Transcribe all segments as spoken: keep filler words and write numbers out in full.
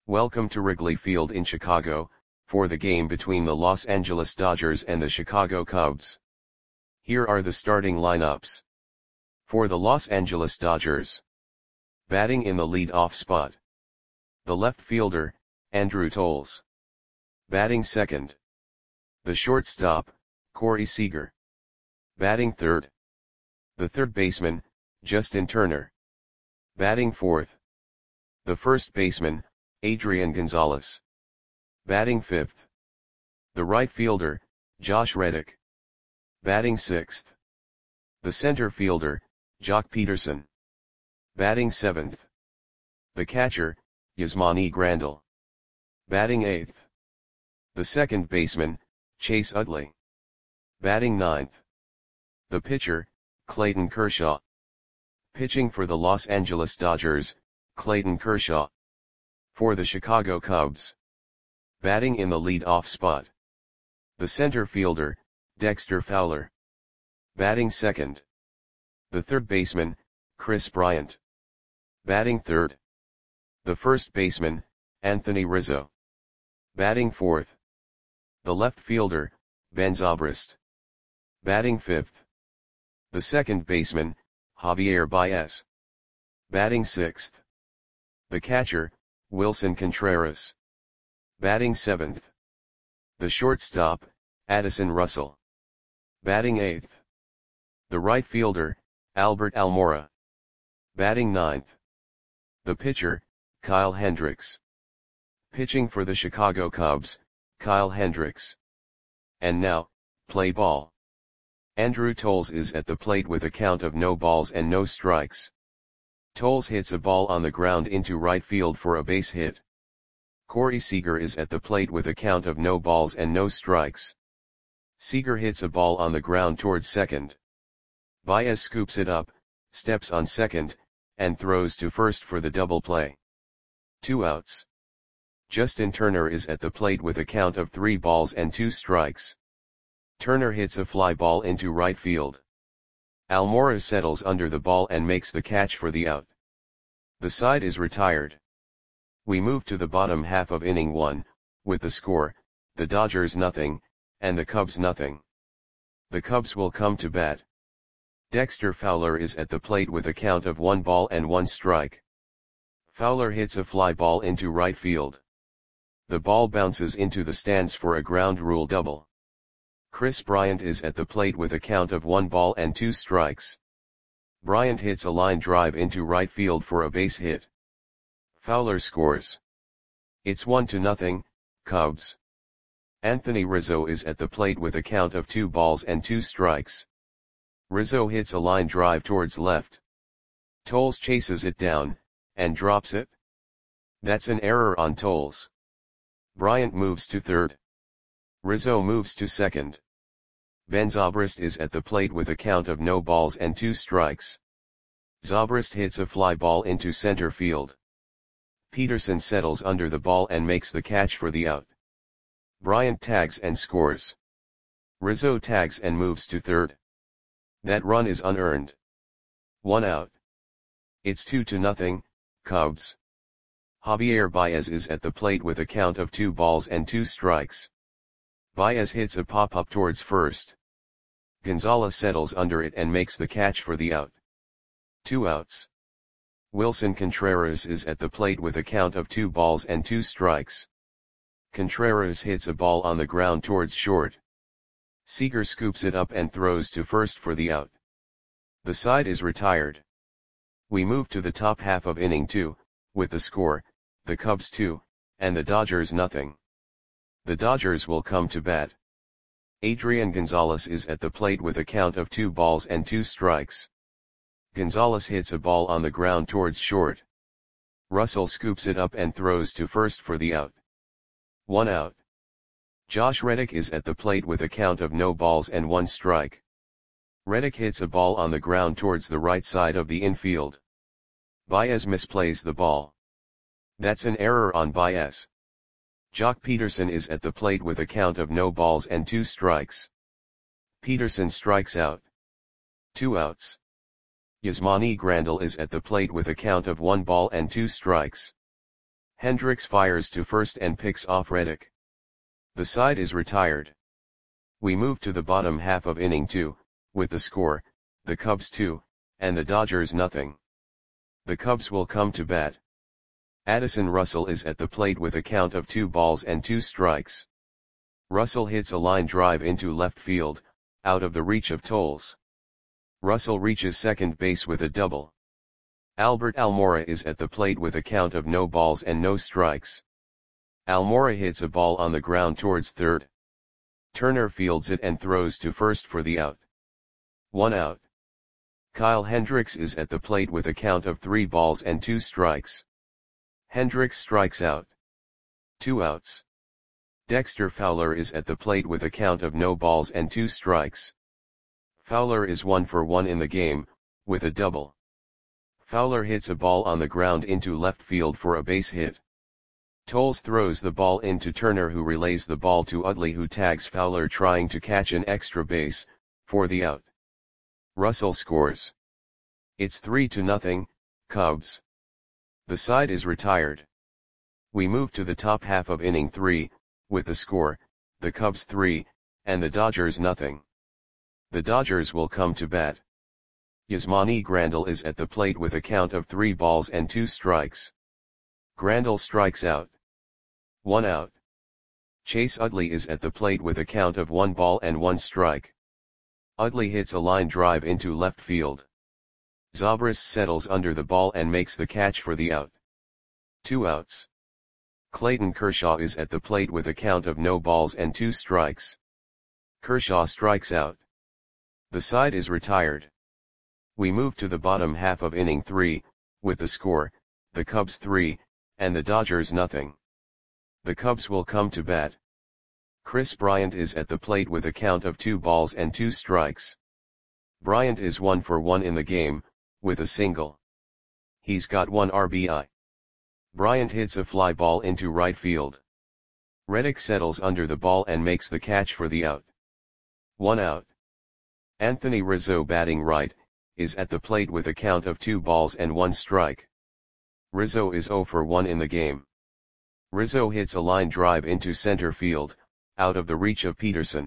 Welcome to Wrigley Field in Chicago, for the game between the Los Angeles Dodgers and the Chicago Cubs. Here are the starting lineups. For the Los Angeles Dodgers. Batting in the lead-off spot. The left fielder, Andrew Toles. Batting second. The shortstop, Corey Seager. Batting third. The third baseman, Justin Turner. Batting fourth. The first baseman, Adrian Gonzalez. Batting fifth. The right fielder, Josh Reddick. Batting sixth. The center fielder, Joc Pederson. Batting seventh. The catcher, Yasmani Grandal. Batting eighth. The second baseman, Chase Utley. Batting ninth. The pitcher, Clayton Kershaw. Pitching for the Los Angeles Dodgers, Clayton Kershaw. For the Chicago Cubs. Batting in the lead-off spot. The center fielder, Dexter Fowler. Batting second. The third baseman, Kris Bryant. Batting third. The first baseman, Anthony Rizzo. Batting fourth. The left fielder, Ben Zobrist. Batting fifth. The second baseman, Javier Baez. Batting sixth. The catcher, Wilson Contreras. Batting seventh. The shortstop, Addison Russell. Batting eighth. The right fielder, Albert Almora. Batting ninth. The pitcher, Kyle Hendricks. Pitching for the Chicago Cubs, Kyle Hendricks. And now, play ball. Andrew Toles is at the plate with a count of no balls and no strikes. Toles hits a ball on the ground into right field for a base hit. Corey Seager is at the plate with a count of no balls and no strikes. Seager hits a ball on the ground towards second. Baez scoops it up, steps on second, and throws to first for the double play. Two outs. Justin Turner is at the plate with a count of three balls and two strikes. Turner hits a fly ball into right field. Almora settles under the ball and makes the catch for the out. The side is retired. We move to the bottom half of inning one, with the score, the Dodgers nothing, and the Cubs nothing. The Cubs will come to bat. Dexter Fowler is at the plate with a count of one ball and one strike. Fowler hits a fly ball into right field. The ball bounces into the stands for a ground rule double. Kris Bryant is at the plate with a count of one ball and two strikes. Bryant hits a line drive into right field for a base hit. Fowler scores. It's one to nothing, Cubs. Anthony Rizzo is at the plate with a count of two balls and two strikes. Rizzo hits a line drive towards left. Toles chases it down, and drops it. That's an error on Toles. Bryant moves to third. Rizzo moves to second. Ben Zobrist is at the plate with a count of no balls and two strikes. Zobrist hits a fly ball into center field. Pederson settles under the ball and makes the catch for the out. Bryant tags and scores. Rizzo tags and moves to third. That run is unearned. One out. It's two to nothing, Cubs. Javier Baez is at the plate with a count of two balls and two strikes. Baez hits a pop-up towards first. Gonzalez settles under it and makes the catch for the out. Two outs. Wilson Contreras is at the plate with a count of two balls and two strikes. Contreras hits a ball on the ground towards short. Seager scoops it up and throws to first for the out. The side is retired. We move to the top half of inning two, with the score, the Cubs two, and the Dodgers nothing. The Dodgers will come to bat. Adrian Gonzalez is at the plate with a count of two balls and two strikes. Gonzalez hits a ball on the ground towards short. Russell scoops it up and throws to first for the out. One out. Josh Reddick is at the plate with a count of no balls and one strike. Reddick hits a ball on the ground towards the right side of the infield. Baez misplays the ball. That's an error on Baez. Joc Pederson is at the plate with a count of no balls and two strikes. Pederson strikes out. Two outs. Yasmani Grandal is at the plate with a count of one ball and two strikes. Hendricks fires to first and picks off Reddick. The side is retired. We move to the bottom half of inning two, with the score, the Cubs two, and the Dodgers nothing. The Cubs will come to bat. Addison Russell is at the plate with a count of two balls and two strikes. Russell hits a line drive into left field, out of the reach of Toles. Russell reaches second base with a double. Albert Almora is at the plate with a count of no balls and no strikes. Almora hits a ball on the ground towards third. Turner fields it and throws to first for the out. One out. Kyle Hendricks is at the plate with a count of three balls and two strikes. Hendricks strikes out. Two outs. Dexter Fowler is at the plate with a count of no balls and two strikes. Fowler is one for one in the game, with a double. Fowler hits a ball on the ground into left field for a base hit. Toles throws the ball into Turner, who relays the ball to Utley, who tags Fowler trying to catch an extra base, for the out. Russell scores. It's three to nothing, Cubs. The side is retired. We move to the top half of inning three, with the score, the Cubs three, and the Dodgers nothing. The Dodgers will come to bat. Yasmani Grandal is at the plate with a count of three balls and two strikes. Grandal strikes out. One out. Chase Utley is at the plate with a count of one ball and one strike. Utley hits a line drive into left field. Zobrist settles under the ball and makes the catch for the out. Two outs. Clayton Kershaw is at the plate with a count of no balls and two strikes. Kershaw strikes out. The side is retired. We move to the bottom half of inning three, with the score, the Cubs three, and the Dodgers nothing. The Cubs will come to bat. Chris Bryant is at the plate with a count of two balls and two strikes. Bryant is one for one in the game, with a single. He's got one R B I. Bryant hits a fly ball into right field. Reddick settles under the ball and makes the catch for the out. One out. Anthony Rizzo, batting right, is at the plate with a count of two balls and one strike. Rizzo is zero for one in the game. Rizzo hits a line drive into center field, out of the reach of Peterson.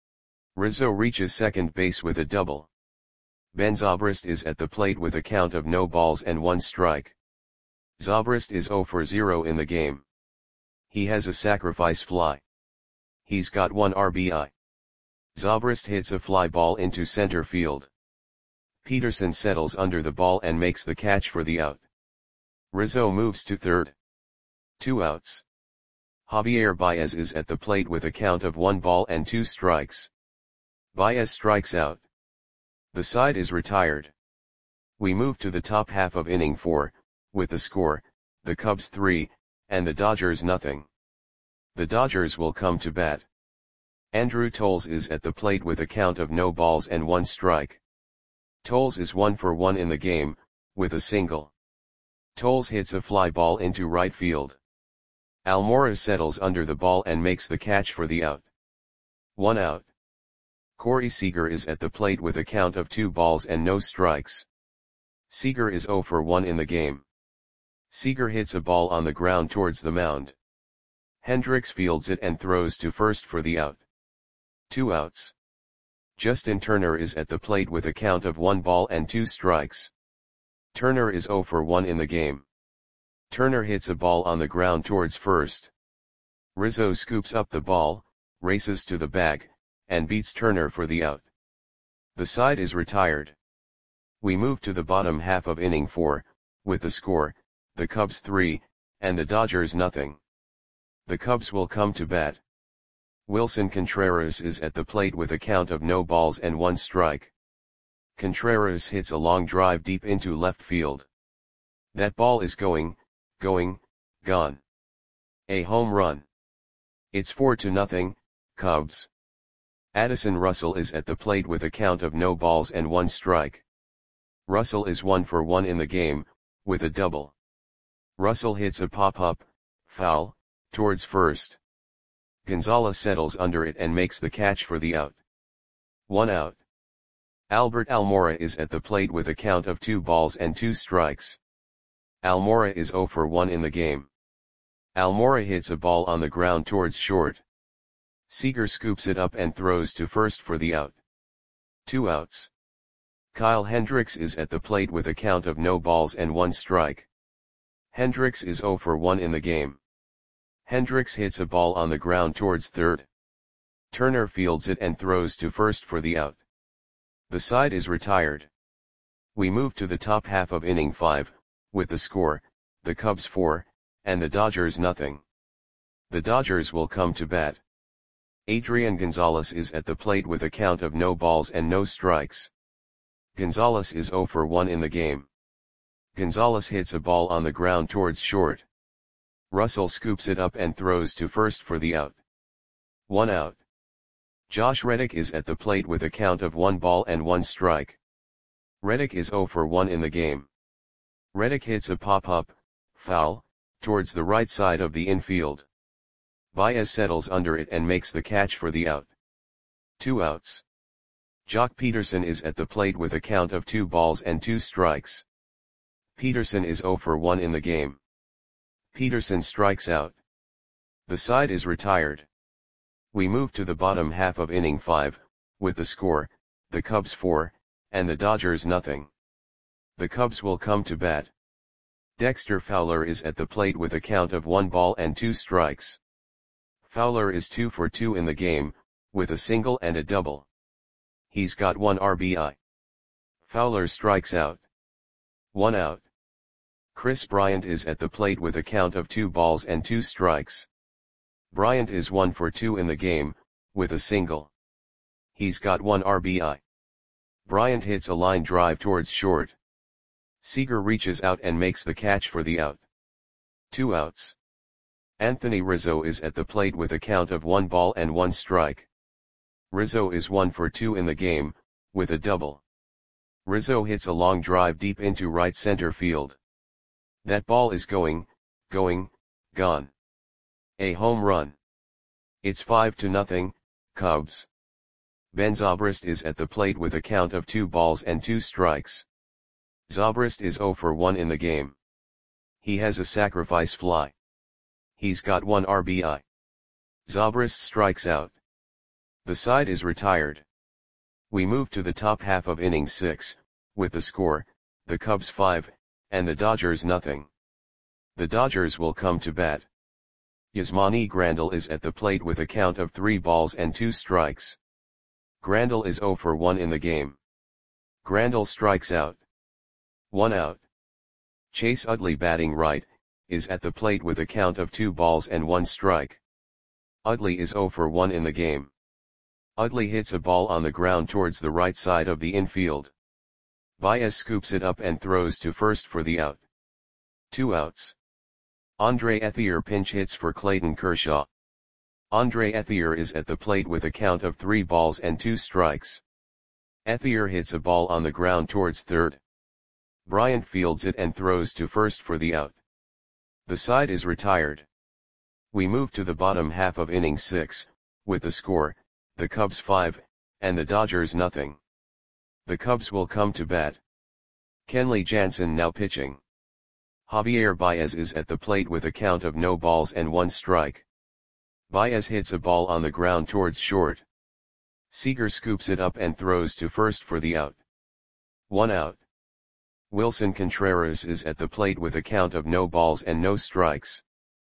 Rizzo reaches second base with a double. Ben Zobrist is at the plate with a count of no balls and one strike. Zobrist is zero for zero in the game. He has a sacrifice fly. He's got one R B I. Zobrist hits a fly ball into center field. Peterson settles under the ball and makes the catch for the out. Rizzo moves to third. Two outs. Javier Baez is at the plate with a count of one ball and two strikes. Baez strikes out. The side is retired. We move to the top half of inning four, with the score, the Cubs three, and the Dodgers nothing. The Dodgers will come to bat. Andrew Toles is at the plate with a count of no balls and one strike. Toles is one for one in the game, with a single. Toles hits a fly ball into right field. Almora settles under the ball and makes the catch for the out. One out. Corey Seager is at the plate with a count of two balls and no strikes. Seager is zero for one in the game. Seager hits a ball on the ground towards the mound. Hendricks fields it and throws to first for the out. Two outs. Justin Turner is at the plate with a count of one ball and two strikes. Turner is zero for one in the game. Turner hits a ball on the ground towards first. Rizzo scoops up the ball, races to the bag, and beats Turner for the out. The side is retired. We move to the bottom half of inning four, with the score, the Cubs three, and the Dodgers nothing. The Cubs will come to bat. Wilson Contreras is at the plate with a count of no balls and one strike. Contreras hits a long drive deep into left field. That ball is going, going, gone. A home run. It's four to nothing, Cubs. Addison Russell is at the plate with a count of no balls and one strike. Russell is one for one in the game, with a double. Russell hits a pop-up, foul, towards first. Gonzalez settles under it and makes the catch for the out. One out. Albert Almora is at the plate with a count of two balls and two strikes. Almora is zero for one in the game. Almora hits a ball on the ground towards short. Seager scoops it up and throws to first for the out. Two outs. Kyle Hendricks is at the plate with a count of no balls and one strike. Hendricks is zero for one in the game. Hendricks hits a ball on the ground towards third. Turner fields it and throws to first for the out. The side is retired. We move to the top half of inning five, with the score, the Cubs four, and the Dodgers nothing. The Dodgers will come to bat. Adrian Gonzalez is at the plate with a count of no balls and no strikes. Gonzalez is zero for one in the game. Gonzalez hits a ball on the ground towards short. Russell scoops it up and throws to first for the out. One out. Josh Reddick is at the plate with a count of one ball and one strike. Reddick is zero for one in the game. Reddick hits a pop-up, foul, towards the right side of the infield. Baez settles under it and makes the catch for the out. Two outs. Jock Peterson is at the plate with a count of two balls and two strikes. Peterson is zero for one in the game. Peterson strikes out. The side is retired. We move to the bottom half of inning five, with the score, the Cubs four, and the Dodgers nothing. The Cubs will come to bat. Dexter Fowler is at the plate with a count of one ball and two strikes. Fowler is two for two in the game, with a single and a double. He's got one R B I. Fowler strikes out. One out. Chris Bryant is at the plate with a count of two balls and two strikes. Bryant is one for two in the game, with a single. He's got one R B I. Bryant hits a line drive towards short. Seager reaches out and makes the catch for the out. Two outs. Anthony Rizzo is at the plate with a count of one ball and one strike. Rizzo is one for two in the game, with a double. Rizzo hits a long drive deep into right center field. That ball is going, going, gone. A home run. It's five to nothing, Cubs. Ben Zobrist is at the plate with a count of two balls and two strikes. Zobrist is zero for one in the game. He has a sacrifice fly. He's got one R B I. Zobrist strikes out. The side is retired. We move to the top half of inning six, with the score, the Cubs five, and the Dodgers nothing. The Dodgers will come to bat. Yasmani Grandal is at the plate with a count of three balls and two strikes. Grandal is zero for one in the game. Grandal strikes out. One out. Chase Utley, batting right, is at the plate with a count of two balls and one strike. Utley is zero for one in the game. Utley hits a ball on the ground towards the right side of the infield. Baez scoops it up and throws to first for the out. Two outs. Andre Ethier pinch hits for Clayton Kershaw. Andre Ethier is at the plate with a count of three balls and two strikes. Ethier hits a ball on the ground towards third. Bryant fields it and throws to first for the out. The side is retired. We move to the bottom half of inning six, with the score, the Cubs five, and the Dodgers nothing. The Cubs will come to bat. Kenley Jansen now pitching. Javier Baez is at the plate with a count of no balls and one strike. Baez hits a ball on the ground towards short. Seager scoops it up and throws to first for the out. One out. Wilson Contreras is at the plate with a count of no balls and no strikes.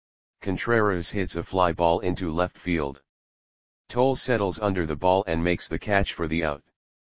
Contreras hits a fly ball into left field. Toll settles under the ball and makes the catch for the out.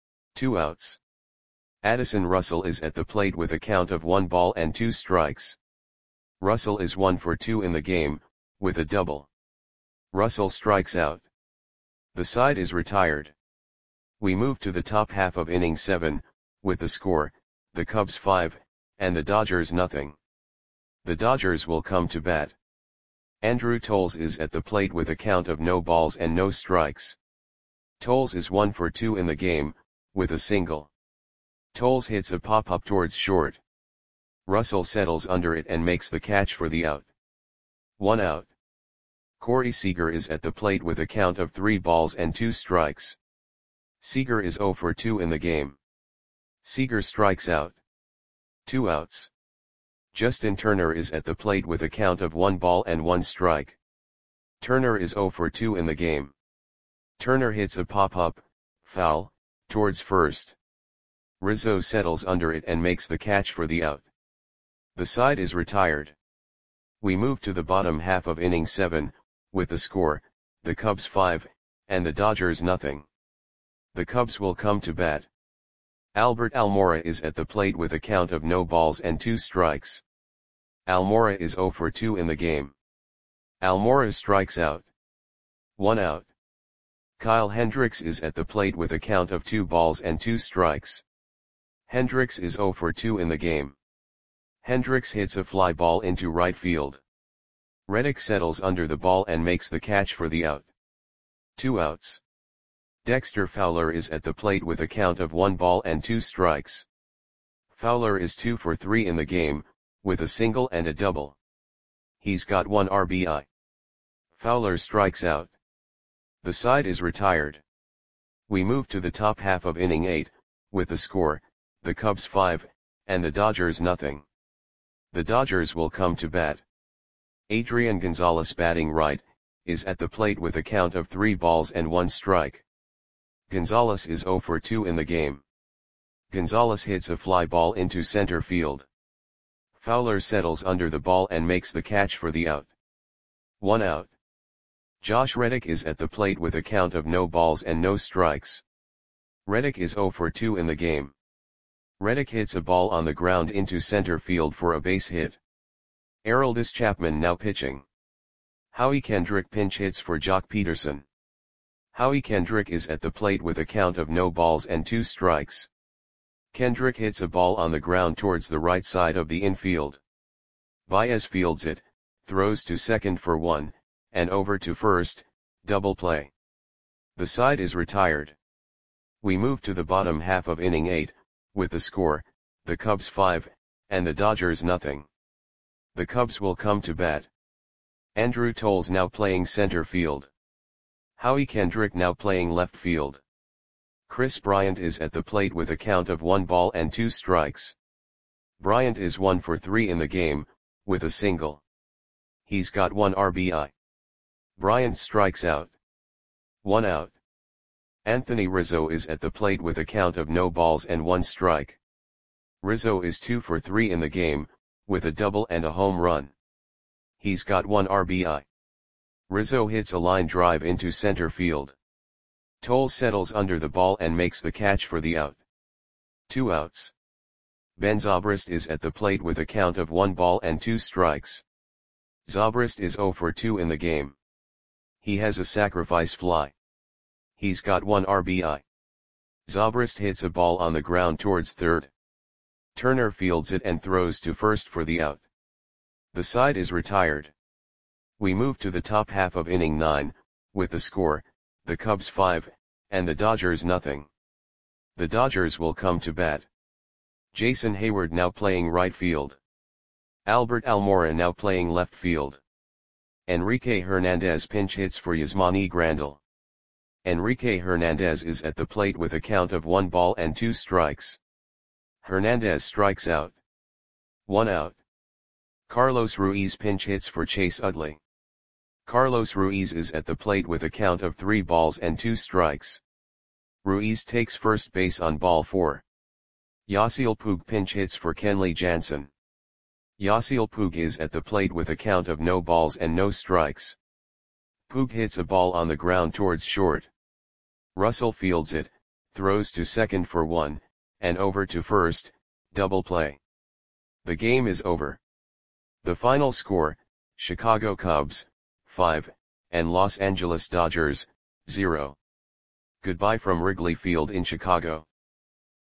Two outs. Addison Russell is at the plate with a count of one ball and two strikes. Russell is one for two in the game, with a double. Russell strikes out. The side is retired. We move to the top half of inning seven, with the score, the Cubs five, and the Dodgers nothing. The Dodgers will come to bat. Andrew Toles is at the plate with a count of no balls and no strikes. Toles is one for two in the game, with a single. Toles hits a pop-up towards short. Russell settles under it and makes the catch for the out. One out. Corey Seager is at the plate with a count of three balls and two strikes. Seager is zero for two in the game. Seager strikes out. Two outs. Justin Turner is at the plate with a count of one ball and one strike. Turner is zero for two in the game. Turner hits a pop-up, foul, towards first. Rizzo settles under it and makes the catch for the out. The side is retired. We move to the bottom half of inning seven, with the score, the Cubs five, and the Dodgers nothing. The Cubs will come to bat. Albert Almora is at the plate with a count of no balls and two strikes. Almora is zero for two in the game. Almora strikes out. One out. Kyle Hendricks is at the plate with a count of two balls and two strikes. Hendricks is zero for two in the game. Hendricks hits a fly ball into right field. Reddick settles under the ball and makes the catch for the out. Two outs. Dexter Fowler is at the plate with a count of one ball and two strikes. Fowler is two for three in the game, with a single and a double. He's got one R B I. Fowler strikes out. The side is retired. We move to the top half of inning eight, with the score, the Cubs five, and the Dodgers nothing. The Dodgers will come to bat. Adrian Gonzalez, batting right, is at the plate with a count of three balls and one strike. Gonzalez is zero for two in the game. Gonzalez hits a fly ball into center field. Fowler settles under the ball and makes the catch for the out. One out. Josh Reddick is at the plate with a count of no balls and no strikes. Reddick is zero for two in the game. Reddick hits a ball on the ground into center field for a base hit. Aroldis Chapman now pitching. Howie Kendrick pinch hits for Jock Peterson. Howie Kendrick is at the plate with a count of no balls and two strikes. Kendrick hits a ball on the ground towards the right side of the infield. Baez fields it, throws to second for one, and over to first, double play. The side is retired. We move to the bottom half of inning eight, with the score, the Cubs five, and the Dodgers nothing. The Cubs will come to bat. Andrew Toles now playing center field. Howie Kendrick now playing left field. Chris Bryant is at the plate with a count of one ball and two strikes. Bryant is one for three in the game, with a single. He's got one R B I. Bryant strikes out. One out. Anthony Rizzo is at the plate with a count of no balls and one strike. Rizzo is two for three in the game, with a double and a home run. He's got one R B I. Rizzo hits a line drive into center field. Toles settles under the ball and makes the catch for the out. Two outs. Ben Zobrist is at the plate with a count of one ball and two strikes. Zobrist is zero for two in the game. He has a sacrifice fly. He's got one R B I. Zobrist hits a ball on the ground towards third. Turner fields it and throws to first for the out. The side is retired. We move to the top half of inning nine, with the score, the Cubs five, and the Dodgers nothing. The Dodgers will come to bat. Jason Hayward now playing right field. Albert Almora now playing left field. Enrique Hernandez pinch hits for Yasmani Grandal. Enrique Hernandez is at the plate with a count of one ball and two strikes. Hernandez strikes out. One out. Carlos Ruiz pinch hits for Chase Utley. Carlos Ruiz is at the plate with a count of three balls and two strikes. Ruiz takes first base on ball four. Yasiel Puig pinch hits for Kenley Jansen. Yasiel Puig is at the plate with a count of no balls and no strikes. Puig hits a ball on the ground towards short. Russell fields it, throws to second for one, and over to first, double play. The game is over. The final score, Chicago Cubs, five, and Los Angeles Dodgers, zero. Goodbye from Wrigley Field in Chicago.